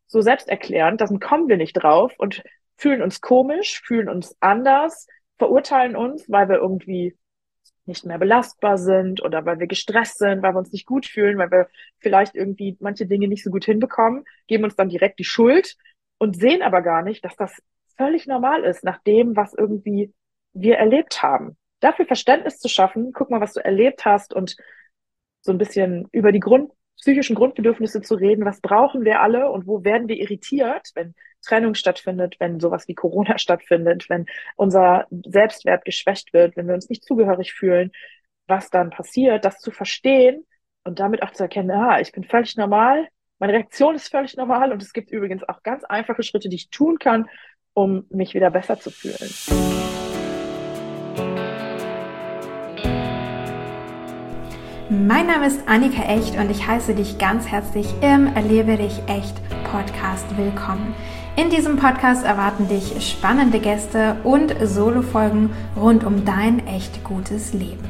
so selbsterklärend, dann kommen wir nicht drauf und fühlen uns komisch, fühlen uns anders, verurteilen uns, weil wir irgendwie nicht mehr belastbar sind oder weil wir gestresst sind, weil wir uns nicht gut fühlen, weil wir vielleicht irgendwie manche Dinge nicht so gut hinbekommen, geben uns dann direkt die Schuld und sehen aber gar nicht, dass das völlig normal ist, nach dem, was irgendwie wir erlebt haben. Dafür Verständnis zu schaffen, guck mal, was du erlebt hast und so ein bisschen über die psychischen Grundbedürfnisse zu reden. Was brauchen wir alle und wo werden wir irritiert, wenn Trennung stattfindet, wenn sowas wie Corona stattfindet, wenn unser Selbstwert geschwächt wird, wenn wir uns nicht zugehörig fühlen, was dann passiert, das zu verstehen und damit auch zu erkennen, ich bin völlig normal, meine Reaktion ist völlig normal und es gibt übrigens auch ganz einfache Schritte, die ich tun kann, um mich wieder besser zu fühlen. Mein Name ist Annika Echt und ich heiße dich ganz herzlich im Erlebe dich echt Podcast willkommen. In diesem Podcast erwarten dich spannende Gäste und Solo-Folgen rund um dein echt gutes Leben.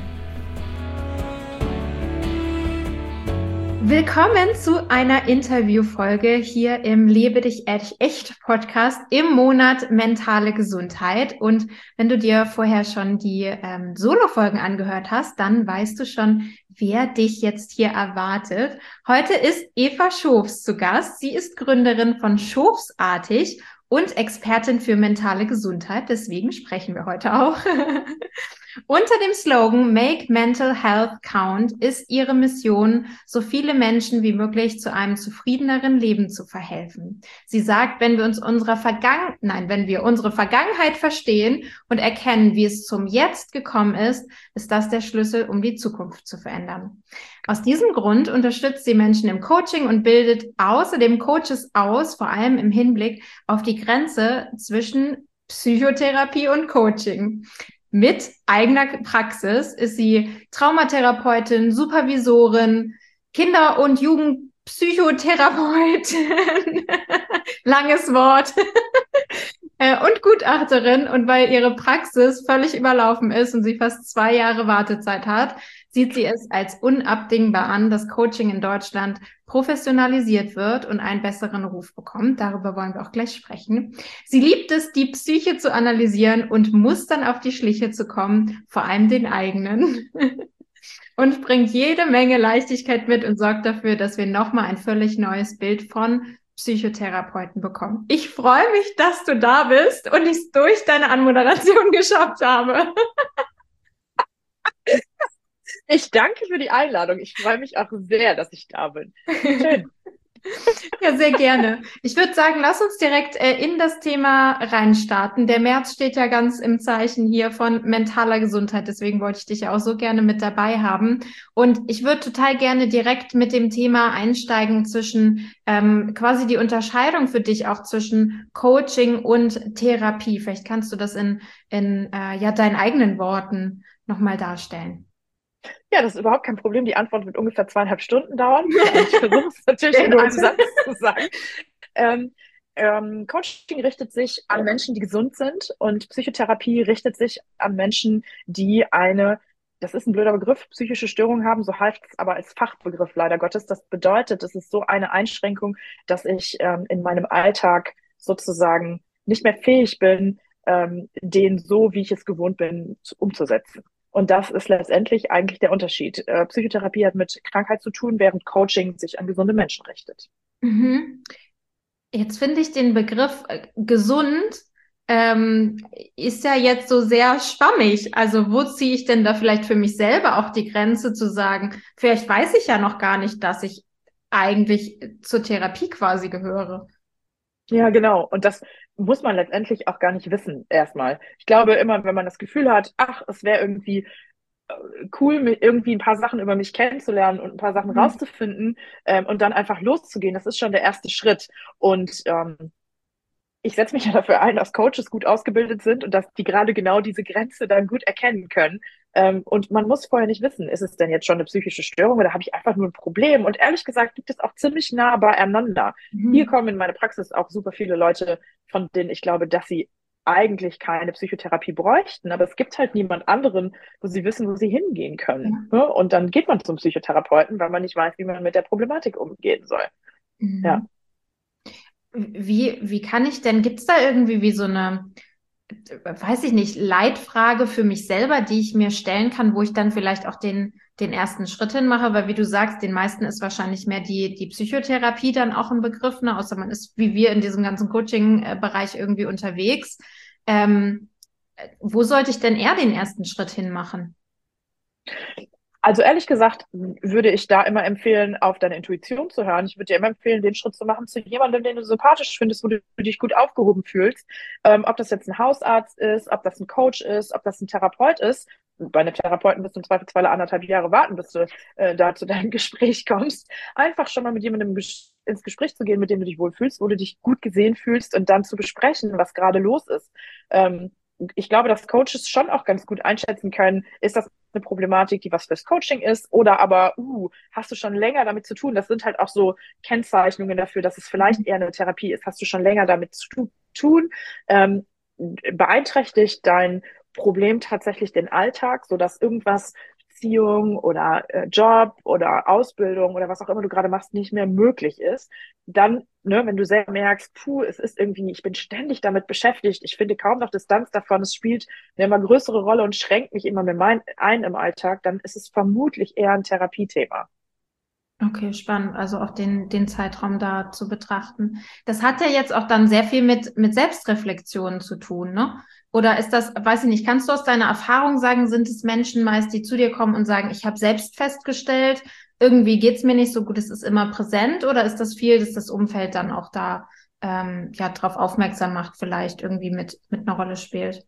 Willkommen zu einer Interviewfolge hier im Lebe dich echt Podcast im Monat mentale Gesundheit. Und wenn du dir vorher schon die Solo-Folgen angehört hast, dann weißt du schon, wer dich jetzt hier erwartet. Heute ist Eva Schofs zu Gast. Sie ist Gründerin von Schofsartig und Expertin für mentale Gesundheit. Deswegen sprechen wir heute auch. Unter dem Slogan Make Mental Health Count ist ihre Mission, so viele Menschen wie möglich zu einem zufriedeneren Leben zu verhelfen. Sie sagt, wenn wir unsere Vergangenheit verstehen und erkennen, wie es zum Jetzt gekommen ist das der Schlüssel, um die Zukunft zu verändern. Aus diesem Grund unterstützt sie Menschen im Coaching und bildet außerdem Coaches aus, vor allem im Hinblick auf die Grenze zwischen Psychotherapie und Coaching. Mit eigener Praxis ist sie Traumatherapeutin, Supervisorin, Kinder- und Jugendpsychotherapeutin, langes Wort, und Gutachterin. Und weil ihre Praxis völlig überlaufen ist und sie fast 2 Jahre Wartezeit hat, sieht sie es als unabdingbar an, dass Coaching in Deutschland professionalisiert wird und einen besseren Ruf bekommt. Darüber wollen wir auch gleich sprechen. Sie liebt es, die Psyche zu analysieren und Mustern auf die Schliche zu kommen, vor allem den eigenen. Und bringt jede Menge Leichtigkeit mit und sorgt dafür, dass wir nochmal ein völlig neues Bild von Psychotherapeuten bekommen. Ich freue mich, dass du da bist und ich es durch deine Anmoderation geschafft habe. Ich danke für die Einladung. Ich freue mich auch sehr, dass ich da bin. Schön. Ja, sehr gerne. Ich würde sagen, lass uns direkt in das Thema reinstarten. Der März steht ja ganz im Zeichen hier von mentaler Gesundheit. Deswegen wollte ich dich ja auch so gerne mit dabei haben. Und ich würde total gerne direkt mit dem Thema einsteigen zwischen quasi die Unterscheidung für dich auch zwischen Coaching und Therapie. Vielleicht kannst du das in deinen eigenen Worten nochmal darstellen. Ja, das ist überhaupt kein Problem. Die Antwort wird ungefähr 2,5 Stunden dauern. Ich versuche es natürlich in einem Satz zu sagen. Coaching richtet sich an Menschen, die gesund sind und Psychotherapie richtet sich an Menschen, die das ist ein blöder Begriff, psychische Störung haben, so heißt es aber als Fachbegriff leider Gottes. Das bedeutet, es ist so eine Einschränkung, dass ich in meinem Alltag sozusagen nicht mehr fähig bin, den so, wie ich es gewohnt bin, umzusetzen. Und das ist letztendlich eigentlich der Unterschied. Psychotherapie hat mit Krankheit zu tun, während Coaching sich an gesunde Menschen richtet. Mhm. Jetzt finde ich den Begriff gesund ist ja jetzt so sehr schwammig. Also wo ziehe ich denn da vielleicht für mich selber auch die Grenze zu sagen, vielleicht weiß ich ja noch gar nicht, dass ich eigentlich zur Therapie quasi gehöre. Ja, genau. Und das muss man letztendlich auch gar nicht wissen, erstmal. Ich glaube immer, wenn man das Gefühl hat, es wäre irgendwie cool, irgendwie ein paar Sachen über mich kennenzulernen und ein paar Sachen Mhm. rauszufinden, und dann einfach loszugehen, das ist schon der erste Schritt. Und ich setze mich ja dafür ein, dass Coaches gut ausgebildet sind und dass die gerade genau diese Grenze dann gut erkennen können. Und man muss vorher nicht wissen, ist es denn jetzt schon eine psychische Störung oder habe ich einfach nur ein Problem? Und ehrlich gesagt liegt es auch ziemlich nah beieinander. Hier Mhm. kommen in meine Praxis auch super viele Leute, von denen ich glaube, dass sie eigentlich keine Psychotherapie bräuchten, aber es gibt halt niemand anderen, wo sie wissen, wo sie hingehen können. Ja. Ne? Und dann geht man zum Psychotherapeuten, weil man nicht weiß, wie man mit der Problematik umgehen soll. Ja. Mhm. wie kann ich denn, gibt es da irgendwie wie so eine, weiß ich nicht, Leitfrage für mich selber, die ich mir stellen kann, wo ich dann vielleicht auch den ersten Schritt hinmache, weil wie du sagst, den meisten ist wahrscheinlich mehr die Psychotherapie dann auch ein Begriff, ne? Außer man ist wie wir in diesem ganzen Coaching-Bereich irgendwie unterwegs. Ähm, Wo sollte ich denn eher den ersten Schritt hinmachen? Also ehrlich gesagt würde ich da immer empfehlen, auf deine Intuition zu hören. Ich würde dir immer empfehlen, den Schritt zu machen zu jemandem, den du sympathisch findest, wo du dich gut aufgehoben fühlst. Ob das jetzt ein Hausarzt ist, ob das ein Coach ist, ob das ein Therapeut ist. Bei einem Therapeuten musst du im Zweifelsfall 1,5 Jahre warten, bis du da zu deinem Gespräch kommst. Einfach schon mal mit jemandem ins Gespräch zu gehen, mit dem du dich wohlfühlst, wo du dich gut gesehen fühlst und dann zu besprechen, was gerade los ist. Ich glaube, dass Coaches schon auch ganz gut einschätzen können, ist das eine Problematik, die was fürs Coaching ist, oder aber, hast du schon länger damit zu tun? Das sind halt auch so Kennzeichnungen dafür, dass es vielleicht eher eine Therapie ist. Hast du schon länger damit zu tun? Beeinträchtigt dein Problem tatsächlich den Alltag, sodass irgendwas Beziehung oder Job oder Ausbildung oder was auch immer du gerade machst, nicht mehr möglich ist, dann, ne, wenn du selber merkst, es ist irgendwie, ich bin ständig damit beschäftigt, ich finde kaum noch Distanz davon, es spielt eine immer größere Rolle und schränkt mich immer mehr ein im Alltag, dann ist es vermutlich eher ein Therapiethema. Okay, spannend. Also auch den Zeitraum da zu betrachten. Das hat ja jetzt auch dann sehr viel mit Selbstreflexion zu tun, ne? Oder ist das, weiß ich nicht, kannst du aus deiner Erfahrung sagen, sind es Menschen meist, die zu dir kommen und sagen, ich habe selbst festgestellt, irgendwie geht's mir nicht so gut, es ist immer präsent, oder ist das viel, dass das Umfeld dann auch da ja drauf aufmerksam macht, vielleicht irgendwie mit einer Rolle spielt?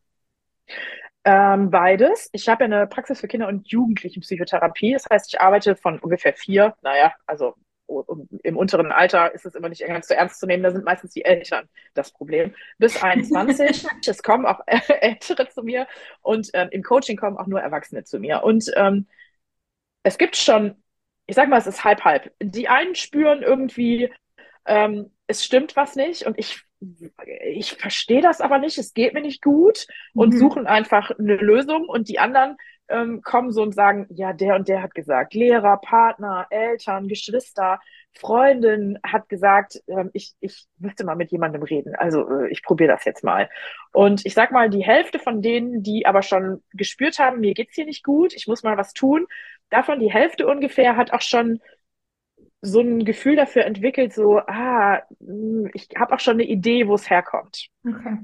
Beides. Ich habe ja eine Praxis für Kinder- und Jugendlichenpsychotherapie. Das heißt, ich arbeite von ungefähr 4, naja, also im unteren Alter ist es immer nicht ganz so ernst zu nehmen, da sind meistens die Eltern das Problem, bis 21. Es kommen auch Ältere zu mir und im Coaching kommen auch nur Erwachsene zu mir. Und es gibt schon, ich sag mal, es ist halb halb. Die einen spüren irgendwie, es stimmt was nicht und ich verstehe das aber nicht, es geht mir nicht gut und Mhm. suchen einfach eine Lösung und die anderen kommen so und sagen, ja, der und der hat gesagt, Lehrer, Partner, Eltern, Geschwister, Freundin hat gesagt, ich müsste mal mit jemandem reden. Also ich probiere das jetzt mal. Und ich sag mal, die Hälfte von denen, die aber schon gespürt haben, mir geht's hier nicht gut, ich muss mal was tun, davon die Hälfte ungefähr hat auch schon so ein Gefühl dafür entwickelt, so, ich habe auch schon eine Idee, wo es herkommt. Okay.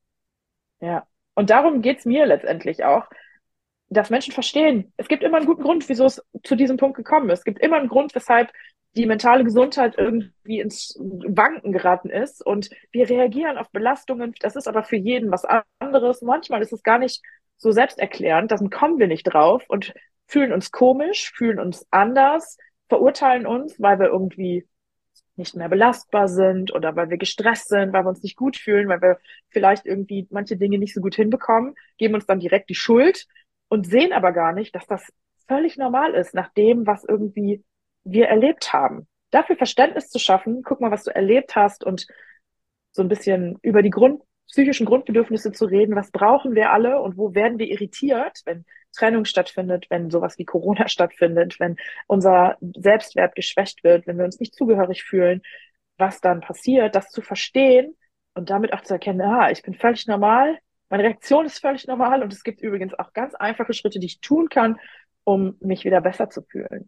Ja. Und darum geht's mir letztendlich auch, dass Menschen verstehen, es gibt immer einen guten Grund, wieso es zu diesem Punkt gekommen ist. Es gibt immer einen Grund, weshalb die mentale Gesundheit irgendwie ins Wanken geraten ist. Und wir reagieren auf Belastungen. Das ist aber für jeden was anderes. Manchmal ist es gar nicht so selbsterklärend. Da kommen wir nicht drauf und fühlen uns komisch, fühlen uns anders, verurteilen uns, weil wir irgendwie nicht mehr belastbar sind oder weil wir gestresst sind, weil wir uns nicht gut fühlen, weil wir vielleicht irgendwie manche Dinge nicht so gut hinbekommen, geben uns dann direkt die Schuld und sehen aber gar nicht, dass das völlig normal ist, nach dem, was irgendwie wir erlebt haben. Dafür Verständnis zu schaffen, guck mal, was du erlebt hast und so ein bisschen über die psychischen Grundbedürfnisse zu reden. Was brauchen wir alle und wo werden wir irritiert, wenn Trennung stattfindet, wenn sowas wie Corona stattfindet, wenn unser Selbstwert geschwächt wird, wenn wir uns nicht zugehörig fühlen, was dann passiert, das zu verstehen und damit auch zu erkennen, ich bin völlig normal, meine Reaktion ist völlig normal und es gibt übrigens auch ganz einfache Schritte, die ich tun kann, um mich wieder besser zu fühlen.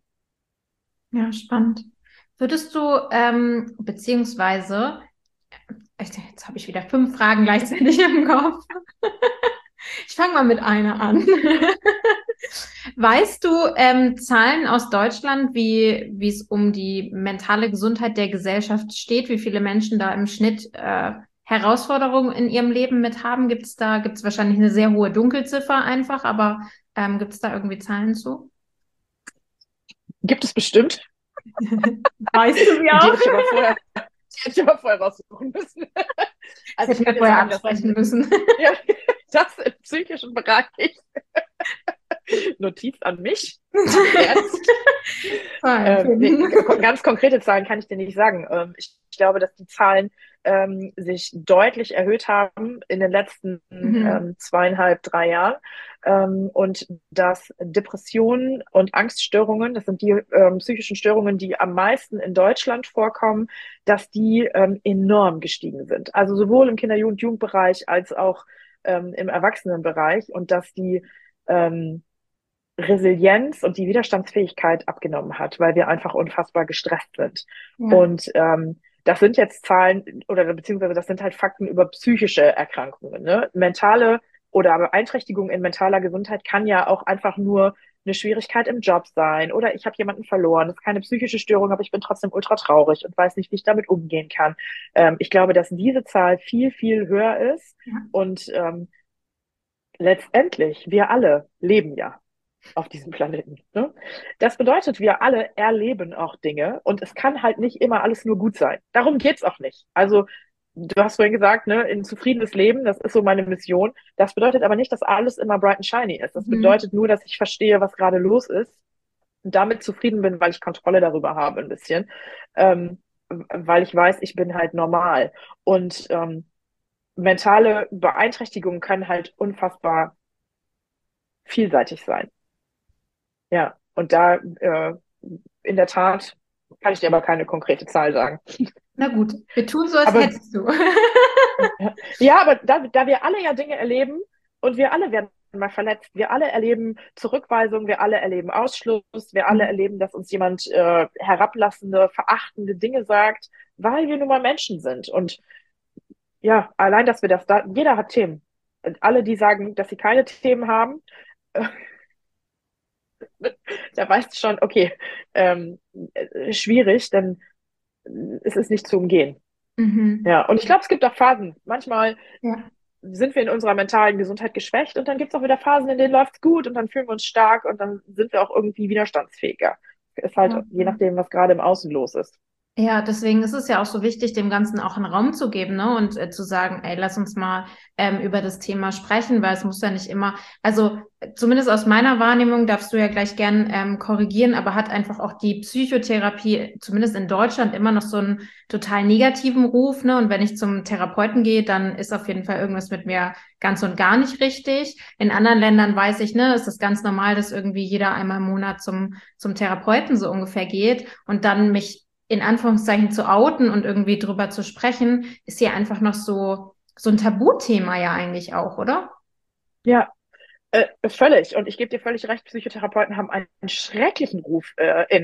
Ja, spannend. Würdest du, beziehungsweise, jetzt habe ich wieder 5 Fragen gleichzeitig im Kopf. Ich fange mal mit einer an. Weißt du, Zahlen aus Deutschland, wie es um die mentale Gesundheit der Gesellschaft steht, wie viele Menschen da im Schnitt Herausforderungen in ihrem Leben mit haben? Gibt's wahrscheinlich eine sehr hohe Dunkelziffer einfach, aber gibt es da irgendwie Zahlen zu? Gibt es bestimmt. Weißt du sie Die auch? hätte ich aber vorher, die hätte ich aber vorher raussuchen müssen. Das Also ich hätten wir kann dir vorher sagen, dass absprechen müssen. ja, das im psychischen Bereich. Notiz an mich. Ernst. Ah, Nee, empfehlen. ganz konkrete Zahlen kann ich dir nicht sagen. Ich glaube, dass die Zahlen sich deutlich erhöht haben in den letzten Mhm. 2,5, 3 Jahren. Und dass Depressionen und Angststörungen, das sind die psychischen Störungen, die am meisten in Deutschland vorkommen, dass die enorm gestiegen sind. Also sowohl im Kinder-Jugendbereich als auch im Erwachsenenbereich, und dass die Resilienz und die Widerstandsfähigkeit abgenommen hat, weil wir einfach unfassbar gestresst sind. Ja. Und das sind jetzt Zahlen oder beziehungsweise das sind halt Fakten über psychische Erkrankungen. Ne? Mentale oder Beeinträchtigung in mentaler Gesundheit kann ja auch einfach nur eine Schwierigkeit im Job sein oder ich habe jemanden verloren. Das ist keine psychische Störung, aber ich bin trotzdem ultra traurig und weiß nicht, wie ich damit umgehen kann. Ich glaube, dass diese Zahl viel, viel höher ist, Ja. und letztendlich, wir alle leben ja auf diesem Planeten. Ne? Das bedeutet, wir alle erleben auch Dinge, und es kann halt nicht immer alles nur gut sein. Darum geht's auch nicht. Also, du hast vorhin gesagt, ne, ein zufriedenes Leben, das ist so meine Mission. Das bedeutet aber nicht, dass alles immer bright and shiny ist. Das Mhm. bedeutet nur, dass ich verstehe, was gerade los ist und damit zufrieden bin, weil ich Kontrolle darüber habe ein bisschen. Weil ich weiß, ich bin halt normal. Und mentale Beeinträchtigungen können halt unfassbar vielseitig sein. Ja, und da in der Tat kann ich dir aber keine konkrete Zahl sagen. Na gut, wir tun so, als Aber hättest du. ja, aber da wir alle ja Dinge erleben und wir alle werden mal verletzt, wir alle erleben Zurückweisung, wir alle erleben Ausschluss, wir alle erleben, dass uns jemand herablassende, verachtende Dinge sagt, weil wir nun mal Menschen sind. Und ja, allein, dass wir das da, jeder hat Themen. Und alle, die sagen, dass sie keine Themen haben, da weißt du schon, okay, schwierig, denn es ist nicht zu umgehen. Mhm. Ja, und ich glaube, es gibt auch Phasen. Manchmal Ja. sind wir in unserer mentalen Gesundheit geschwächt, und dann gibt es auch wieder Phasen, in denen läuft's gut und dann fühlen wir uns stark und dann sind wir auch irgendwie widerstandsfähiger. Ist halt Ja. je nachdem, was gerade im Außen los ist. Ja, deswegen ist es ja auch so wichtig, dem Ganzen auch einen Raum zu geben, ne? Und zu sagen, ey, lass uns mal über das Thema sprechen, weil es muss ja nicht immer, also zumindest aus meiner Wahrnehmung, darfst du ja gleich gern korrigieren, aber hat einfach auch die Psychotherapie, zumindest in Deutschland, immer noch so einen total negativen Ruf, ne? Und wenn ich zum Therapeuten gehe, dann ist auf jeden Fall irgendwas mit mir ganz und gar nicht richtig. In anderen Ländern weiß ich, ne, ist das ganz normal, dass irgendwie jeder einmal im Monat zum Therapeuten so ungefähr geht und dann mich in Anführungszeichen zu outen und irgendwie drüber zu sprechen, ist hier einfach noch so ein Tabuthema ja eigentlich auch, oder? Ja, völlig. Und ich gebe dir völlig recht, Psychotherapeuten haben einen schrecklichen Ruf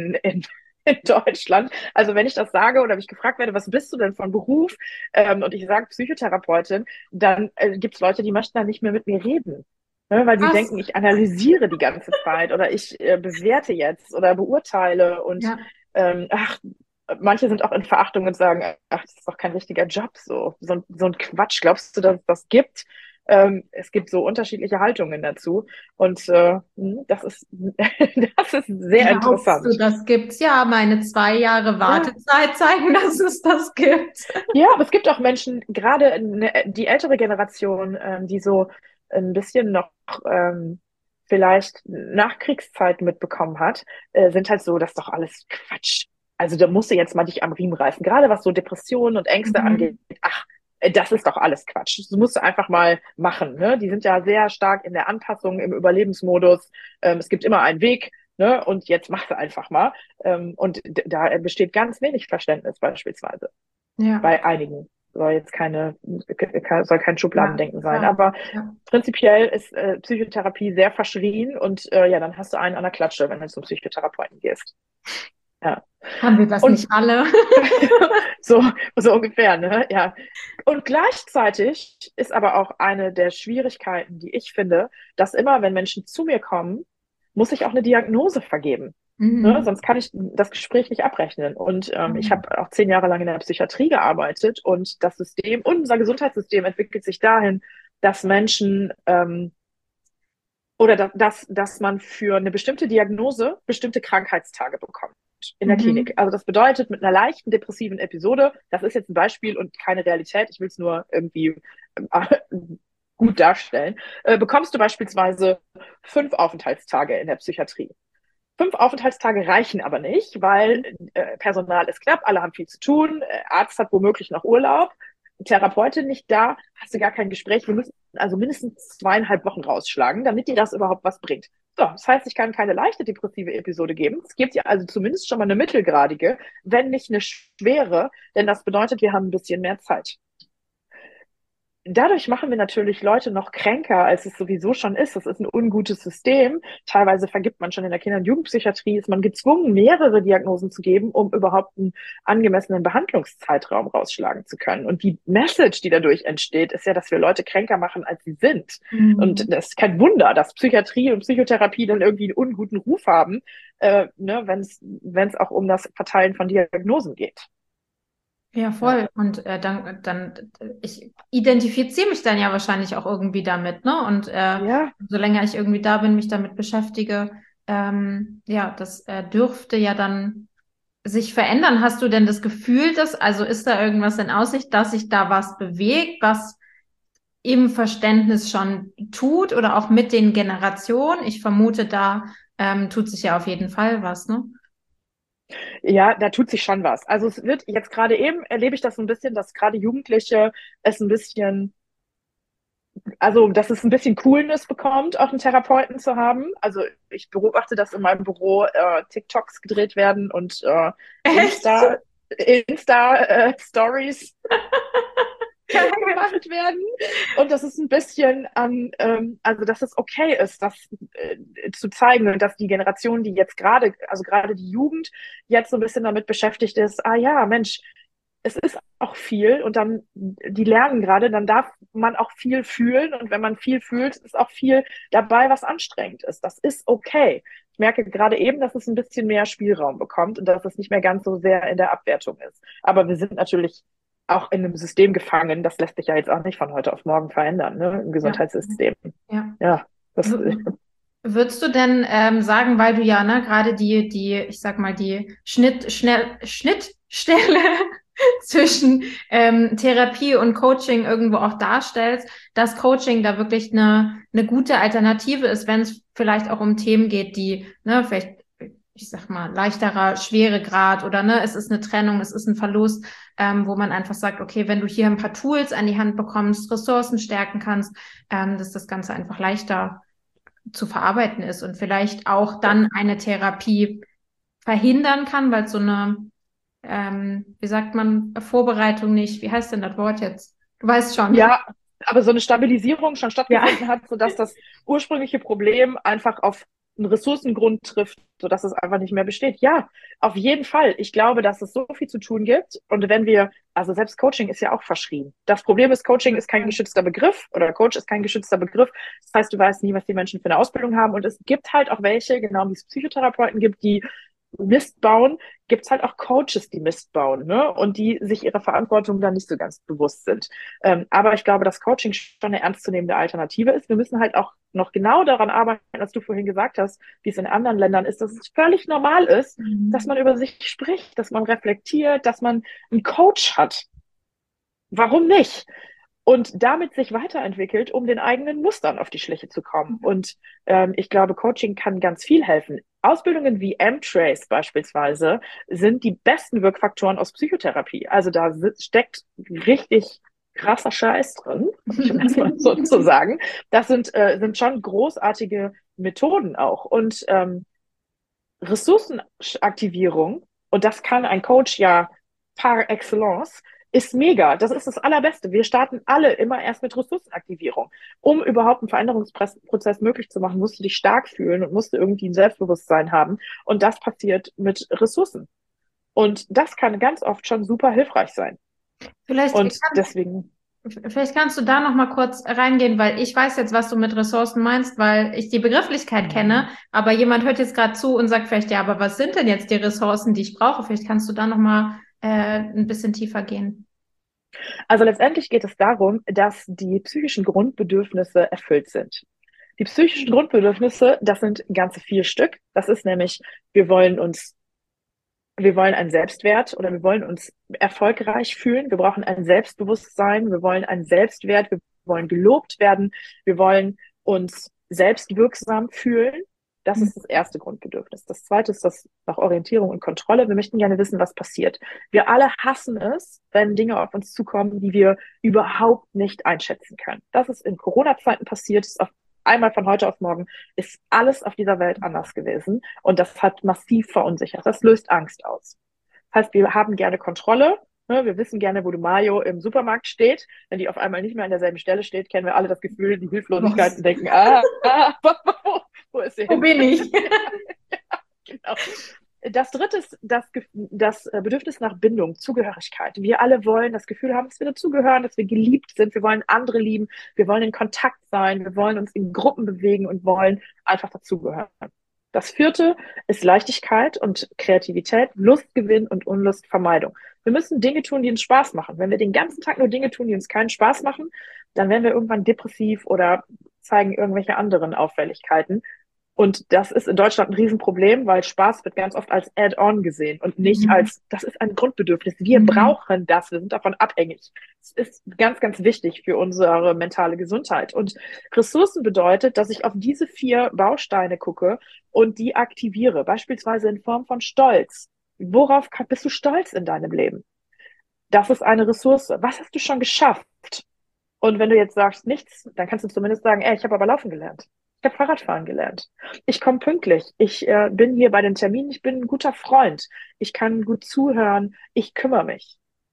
in Deutschland. Also wenn ich das sage oder wenn ich gefragt werde, was bist du denn von Beruf? Und ich sage Psychotherapeutin, dann gibt es Leute, die möchten dann nicht mehr mit mir reden. Ne, weil die Krass. denken, ich analysiere die ganze Zeit oder ich bewerte jetzt oder beurteile und Ja, ach, manche sind auch in Verachtung und sagen, ach, das ist doch kein richtiger Job, so ein Quatsch. Glaubst du, dass es das gibt? Es gibt so unterschiedliche Haltungen dazu, und das ist, das ist sehr glaubst du, interessant. das gibt's? Ja, meine 2 Jahre Ja, Wartezeit zeigen, dass es das gibt. ja, aber es gibt auch Menschen, gerade die ältere Generation, die so ein bisschen noch vielleicht Nachkriegszeit mitbekommen hat, sind halt so, das ist doch alles Quatsch. Also da musst du jetzt mal dich am Riemen reißen. Gerade was so Depressionen und Ängste angeht, Mhm. ach, das ist doch alles Quatsch. Das musst du einfach mal machen. Ne? Die sind ja sehr stark in der Anpassung, im Überlebensmodus. Es gibt immer einen Weg, ne? Und jetzt machst du einfach mal. Und da besteht ganz wenig Verständnis beispielsweise Ja, bei einigen. Soll kein ja, Schubladendenken sein. klar. Aber Ja. prinzipiell ist Psychotherapie sehr verschrien, und ja, dann hast du einen an der Klatsche, wenn du zum Psychotherapeuten gehst. Ja. Haben wir das Und nicht alle? so, so ungefähr, ne? Ja. Und gleichzeitig ist aber auch eine der Schwierigkeiten, die ich finde, dass immer, wenn Menschen zu mir kommen, muss ich auch eine Diagnose vergeben. Ne? Mhm. Sonst kann ich das Gespräch nicht abrechnen. Und ich Mhm. habe auch 10 Jahre lang in der Psychiatrie gearbeitet, und das System, unser Gesundheitssystem entwickelt sich dahin, dass Menschen oder dass man für eine bestimmte Diagnose bestimmte Krankheitstage bekommt in der Klinik. Mhm. Also das bedeutet, mit einer leichten depressiven Episode, das ist jetzt ein Beispiel und keine Realität, ich will es nur irgendwie gut darstellen, bekommst du beispielsweise 5 Aufenthaltstage in der Psychiatrie. 5 Aufenthaltstage reichen aber nicht, weil Personal ist knapp, alle haben viel zu tun, Arzt hat womöglich noch Urlaub, Therapeutin nicht da, hast du gar kein Gespräch. Wir müssen also mindestens 2,5 Wochen rausschlagen, damit dir das überhaupt was bringt. So, das heißt, ich kann keine leichte depressive Episode geben. Es gibt ja also zumindest schon mal eine mittelgradige, wenn nicht eine schwere, denn das bedeutet, wir haben ein bisschen mehr Zeit. Dadurch machen wir natürlich Leute noch kränker, als es sowieso schon ist. Das ist ein ungutes System. Teilweise vergibt man schon in der Kinder- und Jugendpsychiatrie, ist man gezwungen, mehrere Diagnosen zu geben, um überhaupt einen angemessenen Behandlungszeitraum rausschlagen zu können. Und die Message, die dadurch entsteht, ist ja, dass wir Leute kränker machen, als sie sind. Und das ist kein Wunder, dass Psychiatrie und Psychotherapie dann irgendwie einen unguten Ruf haben, ne, wenn es auch um das Verteilen von Diagnosen geht. Ja, voll. Ja. Und ich identifiziere mich dann ja wahrscheinlich auch irgendwie damit, ne? Und Ja. solange ich irgendwie da bin, mich damit beschäftige, ja, das dürfte ja dann sich verändern. Hast du denn das Gefühl, also ist da irgendwas in Aussicht, dass sich da was bewegt, was im Verständnis schon tut oder auch mit den Generationen? Ich vermute, da tut sich ja auf jeden Fall was, ne? Ja, da tut sich schon was. Also es wird jetzt gerade eben, erlebe ich das so ein bisschen, dass gerade Jugendliche es ein bisschen, also dass es ein bisschen Coolness bekommt, auch einen Therapeuten zu haben. Also ich beobachte, dass in meinem Büro TikToks gedreht werden und Echt? Insta-Stories gemacht werden. Und das ist ein bisschen also dass es okay ist, das zu zeigen und dass die Generation, die jetzt gerade, also gerade die Jugend, jetzt so ein bisschen damit beschäftigt ist, ah ja, Mensch, es ist auch viel und dann, die lernen gerade, dann darf man auch viel fühlen und wenn man viel fühlt, ist auch viel dabei, was anstrengend ist. Das ist okay. Ich merke gerade eben, dass es ein bisschen mehr Spielraum bekommt und dass es nicht mehr ganz so sehr in der Abwertung ist. Aber wir sind natürlich auch in einem System gefangen. Das lässt sich ja jetzt auch nicht von heute auf morgen verändern, ne? Im Ja, Gesundheitssystem. ja. Ja, das, Würdest du denn sagen, weil du ja ne, gerade ich sag mal, die Schnittstelle zwischen Therapie und Coaching irgendwo auch darstellst, dass Coaching da wirklich eine gute Alternative ist, wenn es vielleicht auch um Themen geht, die, ne, vielleicht, ich sag mal, leichterer Schweregrad oder ne, es ist eine Trennung, es ist ein Verlust, wo man einfach sagt, okay, wenn du hier ein paar Tools an die Hand bekommst, Ressourcen stärken kannst, dass das Ganze einfach leichter zu verarbeiten ist und vielleicht auch dann eine Therapie verhindern kann, weil so eine, wie sagt man, Vorbereitung nicht, wie heißt denn das Wort jetzt? Du weißt schon. ja, aber so eine Stabilisierung schon Ja. stattgefunden hat, sodass das ursprüngliche Problem einfach auf einen Ressourcengrund trifft, sodass es einfach nicht mehr besteht. Ja, auf jeden Fall. Ich glaube, dass es so viel zu tun gibt. Und wenn wir, also selbst Coaching ist ja auch verschrien. Das Problem ist, Coaching ist kein geschützter Begriff oder Coach ist kein geschützter Begriff. Das heißt, du weißt nie, was die Menschen für eine Ausbildung haben. Und es gibt halt auch welche, genau wie es Psychotherapeuten gibt, die Mist bauen, gibt's halt auch Coaches, die Mist bauen, ne? Und die sich ihrer Verantwortung dann nicht so ganz bewusst sind. Aber ich glaube, dass Coaching schon eine ernstzunehmende Alternative ist. Wir müssen halt auch noch genau daran arbeiten, als du vorhin gesagt hast, wie es in anderen Ländern ist, dass es völlig normal ist, dass man über sich spricht, dass man reflektiert, dass man einen Coach hat. Warum nicht? Und damit sich weiterentwickelt, um den eigenen Mustern auf die Schliche zu kommen. Und ich glaube, Coaching kann ganz viel helfen. Ausbildungen wie M-Trace beispielsweise sind die besten Wirkfaktoren aus Psychotherapie. Also da steckt richtig krasser Scheiß drin, um das mal so zu sagen. Das sind schon großartige Methoden auch. Und Ressourcenaktivierung, und das kann ein Coach ja par excellence, ist mega. Das ist das Allerbeste. Wir starten alle immer erst mit Ressourcenaktivierung. Um überhaupt einen Veränderungsprozess möglich zu machen, musst du dich stark fühlen und musst du irgendwie ein Selbstbewusstsein haben. Und das passiert mit Ressourcen. Und das kann ganz oft schon super hilfreich sein. Vielleicht Und deswegen. Vielleicht kannst du da noch mal kurz reingehen, weil ich weiß jetzt, was du mit Ressourcen meinst, weil ich die Begrifflichkeit kenne, aber jemand hört jetzt gerade zu und sagt vielleicht, ja, aber was sind denn jetzt die Ressourcen, die ich brauche? Vielleicht kannst du da noch mal ein bisschen tiefer gehen. Also letztendlich geht es darum, dass die psychischen Grundbedürfnisse erfüllt sind. Die psychischen Grundbedürfnisse, das sind ganze 4 Stück. Das ist nämlich, wir wollen einen Selbstwert oder wir wollen uns erfolgreich fühlen. Wir brauchen ein Selbstbewusstsein. Wir wollen einen Selbstwert. Wir wollen gelobt werden. Wir wollen uns selbstwirksam fühlen. Das ist das erste Grundbedürfnis. Das zweite ist das nach Orientierung und Kontrolle. Wir möchten gerne wissen, was passiert. Wir alle hassen es, wenn Dinge auf uns zukommen, die wir überhaupt nicht einschätzen können. Das ist in Corona-Zeiten passiert, ist auf einmal von heute auf morgen, ist alles auf dieser Welt anders gewesen. Und das hat massiv verunsichert. Das löst Angst aus. Das heißt, wir haben gerne Kontrolle. Ne? Wir wissen gerne, wo die Mayo im Supermarkt steht. Wenn die auf einmal nicht mehr an derselben Stelle steht, kennen wir alle das Gefühl, die Hilflosigkeit und denken, wo ist sie Wo hin? bin ich? Genau. Das dritte ist das Bedürfnis nach Bindung, Zugehörigkeit. Wir alle wollen das Gefühl haben, dass wir dazugehören, dass wir geliebt sind. Wir wollen andere lieben. Wir wollen in Kontakt sein. Wir wollen uns in Gruppen bewegen und wollen einfach dazugehören. Das vierte ist Leichtigkeit und Kreativität, Lustgewinn und Unlustvermeidung. Wir müssen Dinge tun, die uns Spaß machen. Wenn wir den ganzen Tag nur Dinge tun, die uns keinen Spaß machen, dann werden wir irgendwann depressiv oder zeigen irgendwelche anderen Auffälligkeiten. Und das ist in Deutschland ein Riesenproblem, weil Spaß wird ganz oft als Add-on gesehen und nicht als, das ist ein Grundbedürfnis. Wir brauchen das, wir sind davon abhängig. Es ist ganz, ganz wichtig für unsere mentale Gesundheit. Und Ressourcen bedeutet, dass ich auf diese 4 Bausteine gucke und die aktiviere, beispielsweise in Form von Stolz. Worauf bist du stolz in deinem Leben? Das ist eine Ressource. Was hast du schon geschafft? Und wenn du jetzt sagst nichts, dann kannst du zumindest sagen, ey, ich habe aber laufen gelernt. Ich habe Fahrradfahren gelernt. Ich komme pünktlich. Ich bin hier bei den Terminen. Ich bin ein guter Freund. Ich kann gut zuhören. Ich kümmere mich.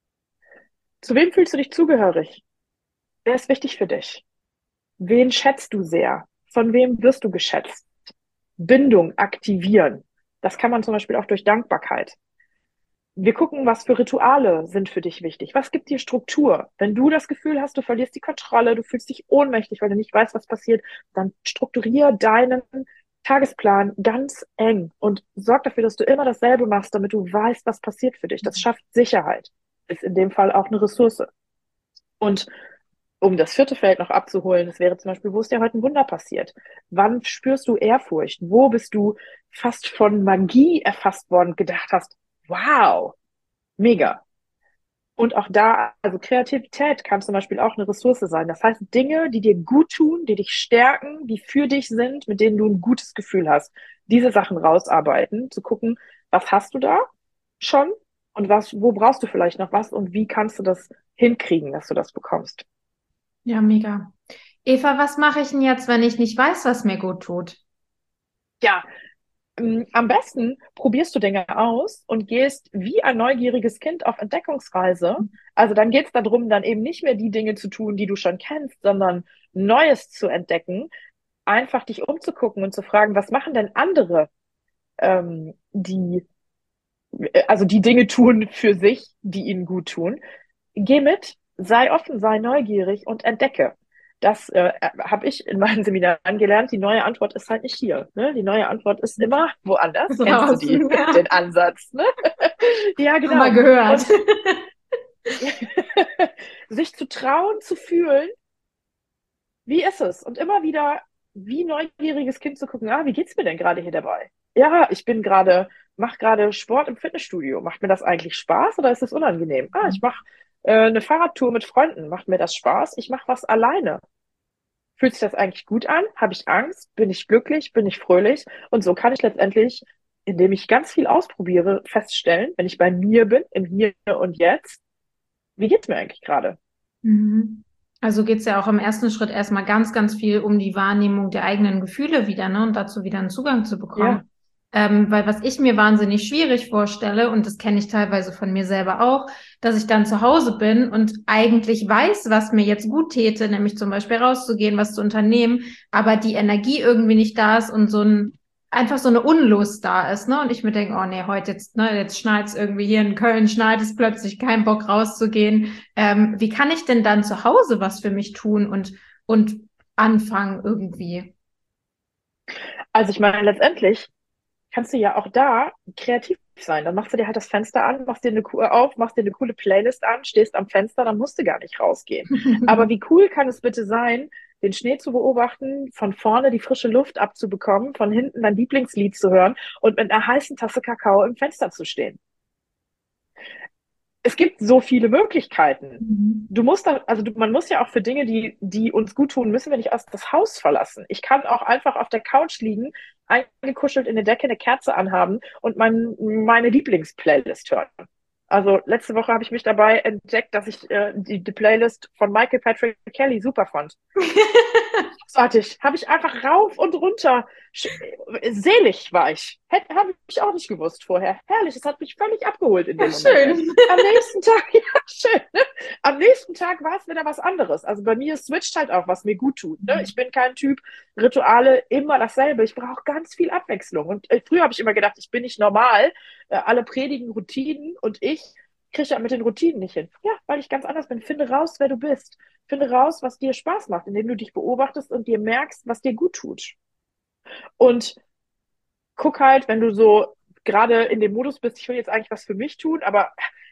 Zu wem fühlst du dich zugehörig? Wer ist wichtig für dich? Wen schätzt du sehr? Von wem wirst du geschätzt? Bindung aktivieren. Das kann man zum Beispiel auch durch Dankbarkeit. Wir gucken, was für Rituale sind für dich wichtig. Was gibt dir Struktur? Wenn du das Gefühl hast, du verlierst die Kontrolle, du fühlst dich ohnmächtig, weil du nicht weißt, was passiert, dann strukturier deinen Tagesplan ganz eng und sorg dafür, dass du immer dasselbe machst, damit du weißt, was passiert für dich. Das schafft Sicherheit. Ist in dem Fall auch eine Ressource. Und um das vierte Feld noch abzuholen, das wäre zum Beispiel, wo ist dir heute ein Wunder passiert? Wann spürst du Ehrfurcht? Wo bist du fast von Magie erfasst worden und gedacht hast, wow, mega. Und auch da, also Kreativität kann zum Beispiel auch eine Ressource sein. Das heißt, Dinge, die dir gut tun, die dich stärken, die für dich sind, mit denen du ein gutes Gefühl hast, diese Sachen rausarbeiten, zu gucken, was hast du da schon und wo brauchst du vielleicht noch was und wie kannst du das hinkriegen, dass du das bekommst. Ja, mega. Eva, was mache ich denn jetzt, wenn ich nicht weiß, was mir gut tut? Ja, am besten probierst du Dinge aus und gehst wie ein neugieriges Kind auf Entdeckungsreise. Also dann geht es darum, dann eben nicht mehr die Dinge zu tun, die du schon kennst, sondern Neues zu entdecken, einfach dich umzugucken und zu fragen, was machen denn andere, also die Dinge tun für sich, die ihnen gut tun. Geh mit, sei offen, sei neugierig und entdecke. Das habe ich in meinen Seminaren gelernt. Die neue Antwort ist halt nicht hier. Ne? Die neue Antwort ist immer woanders. Kennst du Draußen, ja. den Ansatz? Ne? Ja, Schon mal genau. gehört. Sich zu trauen, zu fühlen, wie ist es? Und immer wieder, wie neugieriges Kind zu gucken, wie geht's mir denn gerade hier dabei? Ja, mache gerade Sport im Fitnessstudio. Macht mir das eigentlich Spaß oder ist es unangenehm? Ich mache eine Fahrradtour mit Freunden. Macht mir das Spaß? Ich mache was alleine. Fühlt sich das eigentlich gut an? Habe ich Angst? Bin ich glücklich? Bin ich fröhlich? Und so kann ich letztendlich, indem ich ganz viel ausprobiere, feststellen, wenn ich bei mir bin, im Hier und Jetzt, wie geht's mir eigentlich gerade? Mhm. Also geht es ja auch im ersten Schritt erstmal ganz, ganz viel um die Wahrnehmung der eigenen Gefühle wieder, ne? Und dazu wieder einen Zugang zu bekommen. Ja, Weil was ich mir wahnsinnig schwierig vorstelle, und das kenne ich teilweise von mir selber auch, dass ich dann zu Hause bin und eigentlich weiß, was mir jetzt gut täte, nämlich zum Beispiel rauszugehen, was zu unternehmen, aber die Energie irgendwie nicht da ist und einfach so eine Unlust da ist, ne? Und ich mir denke, oh nee, heute jetzt, ne, jetzt schneit's irgendwie hier in Köln, schneit es plötzlich, kein Bock rauszugehen. Wie kann ich denn dann zu Hause was für mich tun und anfangen irgendwie? also ich meine, letztendlich kannst du ja auch da kreativ sein. Dann machst du dir halt das Fenster an, machst dir eine auf, machst dir eine coole Playlist an, stehst am Fenster, dann musst du gar nicht rausgehen. Aber wie cool kann es bitte sein, den Schnee zu beobachten, von vorne die frische Luft abzubekommen, von hinten dein Lieblingslied zu hören und mit einer heißen Tasse Kakao im Fenster zu stehen? es gibt so viele Möglichkeiten. Mhm. Man muss ja auch für Dinge, die uns gut tun, müssen wir nicht aus das Haus verlassen. Ich kann auch einfach auf der Couch liegen, eingekuschelt in der Decke, eine Kerze anhaben und meine Lieblingsplaylist hören. Also letzte Woche habe ich mich dabei entdeckt, dass ich die Playlist von Michael Patrick Kelly super fand. Großartig. Habe ich einfach rauf und runter. Selig war ich. Habe ich auch nicht gewusst vorher. Herrlich, es hat mich völlig abgeholt in Ja, dem Moment. schön. Am nächsten Tag, ja, schön. Ne? Am nächsten Tag war es wieder was anderes. Also bei mir switcht halt auch, was mir gut tut. Ne? Ich bin kein Typ, Rituale immer dasselbe. Ich brauche ganz viel Abwechslung. Und früher habe ich immer gedacht, ich bin nicht normal. Alle predigen Routinen und ich kriege ja mit den Routinen nicht hin. Ja, weil ich ganz anders bin. Finde raus, wer du bist. Finde raus, was dir Spaß macht, indem du dich beobachtest und dir merkst, was dir gut tut. Und guck halt, wenn du so gerade in dem Modus bist, ich will jetzt eigentlich was für mich tun, aber